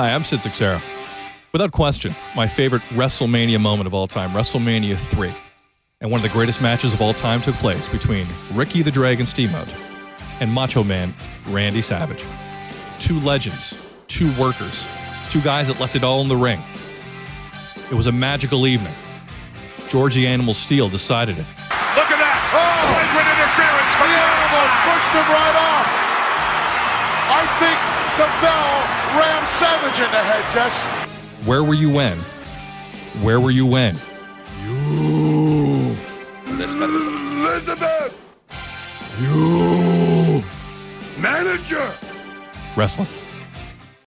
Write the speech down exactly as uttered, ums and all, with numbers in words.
Hi, I'm Sid Sixera. Without question, my favorite WrestleMania moment of all time, WrestleMania three. And one of the greatest matches of all time took place between Ricky the Dragon Steamboat and Macho Man Randy Savage. Two legends, two workers, two guys that left it all in the ring. It was a magical evening. George the Animal Steele decided it. Look at that! Oh, flagrant interference from the Animal pushed him right off. I think the bell rammed Savage in the head, Jess. Where were you when? Where were you when? You. Elizabeth. You. Manager. Wrestling.